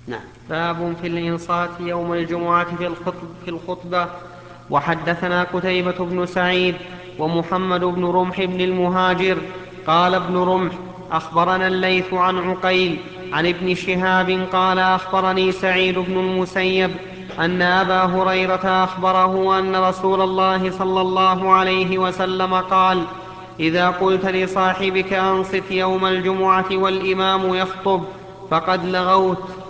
نعم. باب في الإنصات يوم الجمعة في الخطبة. وحدثنا قتيبة بن سعيد ومحمد بن رمح بن المهاجر. قال ابن رمح: أخبرنا الليث عن عقيل عن ابن شهاب قال أخبرني سعيد بن المسيب أن أبا هريرة أخبره أن رسول الله صلى الله عليه وسلم قال: إذا قلت لصاحبك أنصت يوم الجمعة والإمام يخطب فقد لغوت.